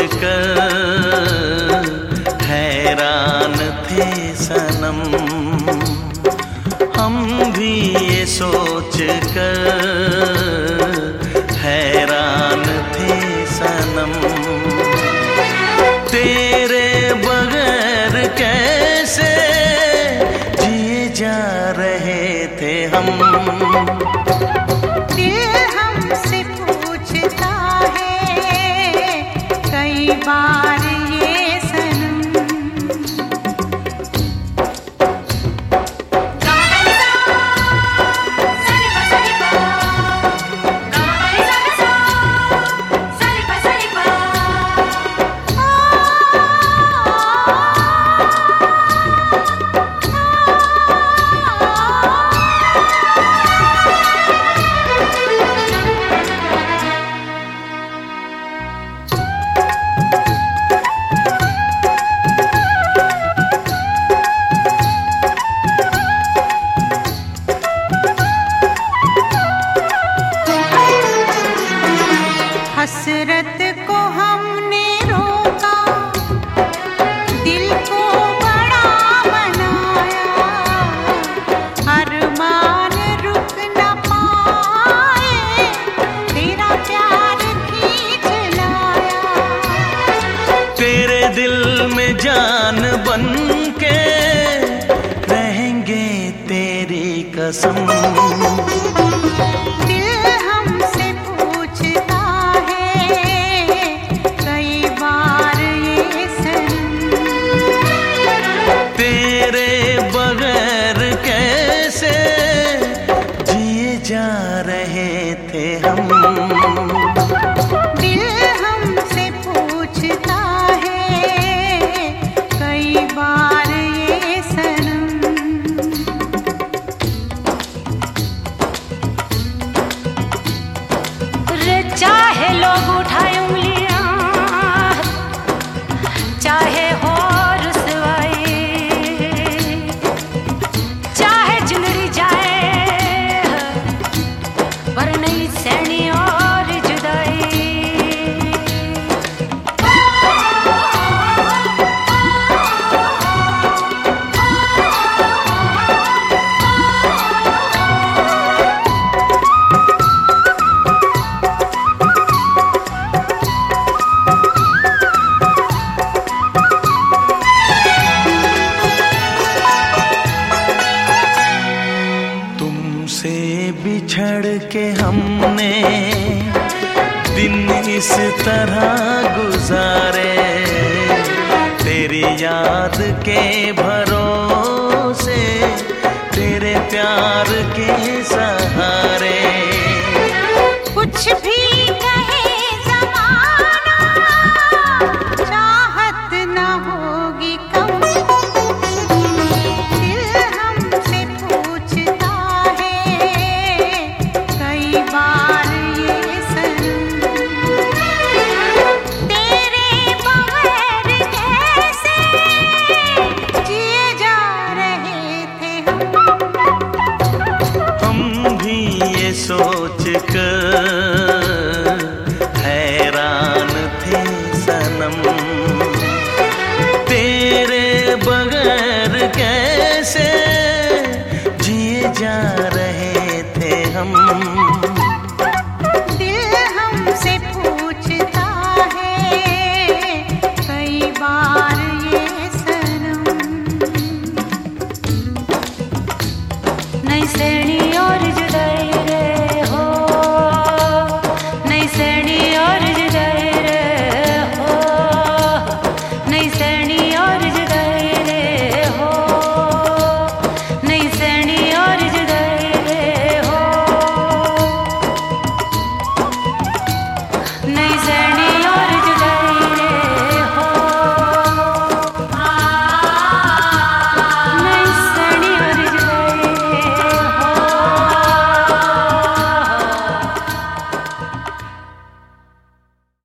कर हैरान थे सनम, हम भी ये सोच कर हैरान थे सनम। तेरे बगैर कैसे जिए जा रहे थे हम। दिल हमसे पूछता है कई बार ये सनम। हसरत को हमने रोका, दिल को बड़ा बनाया, अरमान रुक न पाए, तेरा प्यार खींच लाया। तेरे दिल में जान बन के रहेंगे तेरी कसम। जा रहे थे हम। दिल हमसे पूछता है कई बार ये सनम। रे चाहे लोग उठाए उंगलियां, चाहे हो रुसवाई, चाहे जिंदड़ी जाए पर नहीं सहनी और जुदाई। तुमसे बिछड़ के हमने दिन इस तरह गुजारे, तेरी याद के भरोसे, तेरे प्यार के सहारे। कुछ भी कहे ज़माना, चाहत न होगी कम। दिल हमसे पूछता है कई बार ये सनम। तेरे बगैर कैसे जिए जा रहे थे हम भी ये सोच कर हैरान थे सनम। तेरे बगैर कैसे जिए जा रहे थे हम।